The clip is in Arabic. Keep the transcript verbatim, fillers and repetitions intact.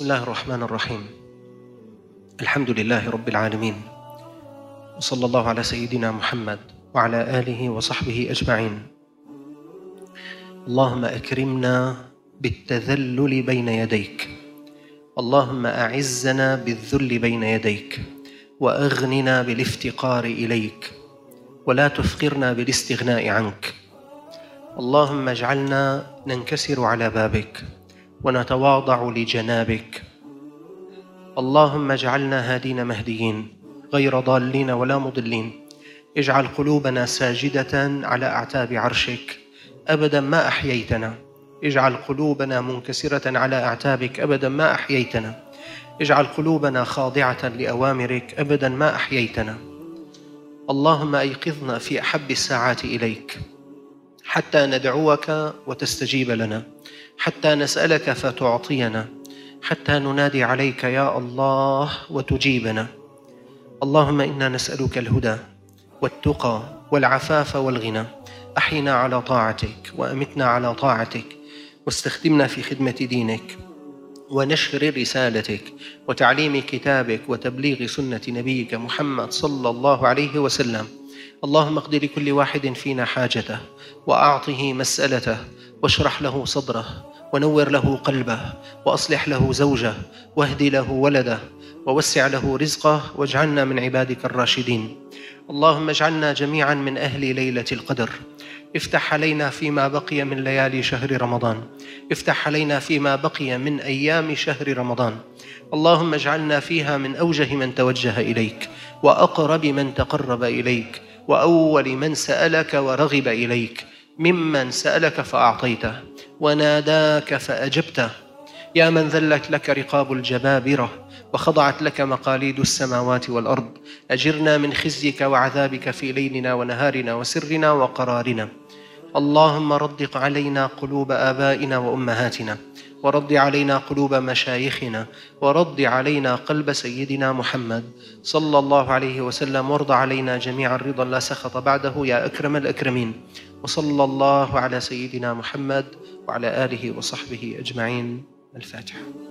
بسم الله الرحمن الرحيم. الحمد لله رب العالمين، وصلى الله على سيدنا محمد وعلى آله وصحبه أجمعين. اللهم أكرمنا بالتذلل بين يديك، اللهم أعزنا بالذل بين يديك، وأغننا بالافتقار إليك، ولا تفقرنا بالاستغناء عنك. اللهم اجعلنا ننكسر على بابك ونتواضع لجنابك. اللهم اجعلنا هادين مهديين غير ضالين ولا مضلين. اجعل قلوبنا ساجدة على أعتاب عرشك أبدا ما أحييتنا. اجعل قلوبنا منكسرة على أعتابك أبدا ما أحييتنا. اجعل قلوبنا خاضعة لأوامرك أبدا ما أحييتنا. اللهم أيقظنا في أحب الساعات إليك حتى ندعوك وتستجيب لنا، حتى نسألك فتعطينا، حتى ننادي عليك يا الله وتجيبنا. اللهم إنا نسألك الهدى والتقى والعفاف والغنى. أحينا على طاعتك وأمتنا على طاعتك، واستخدمنا في خدمة دينك ونشر رسالتك وتعليم كتابك وتبليغ سنة نبيك محمد صلى الله عليه وسلم. اللهم اقض لكل واحد فينا حاجته، وأعطه مسألته، واشرح له صدره، ونور له قلبه، وأصلح له زوجه، واهد له ولده، ووسع له رزقه، واجعلنا من عبادك الراشدين. اللهم اجعلنا جميعا من أهل ليلة القدر. افتح علينا فيما بقي من ليالي شهر رمضان، افتح علينا فيما بقي من أيام شهر رمضان. اللهم اجعلنا فيها من أوجه من توجه إليك، وأقرب من تقرب إليك، وأول من سألك ورغب إليك، ممن سألك فأعطيته وناداك فأجبته. يا من ذلت لك رقاب الجبابرة وخضعت لك مقاليد السماوات والأرض، أجرنا من خزيك وعذابك في ليلنا ونهارنا وسرنا وقرارنا. اللهم رد علينا قلوب آبائنا وأمهاتنا، ورد علينا قلوب مشايخنا، ورد علينا قلب سيدنا محمد صلى الله عليه وسلم، وارض علينا جميعا رضا لا سخط بعده يا أكرم الأكرمين. وصلى الله على سيدنا محمد وعلى آله وصحبه أجمعين. الفاتحة.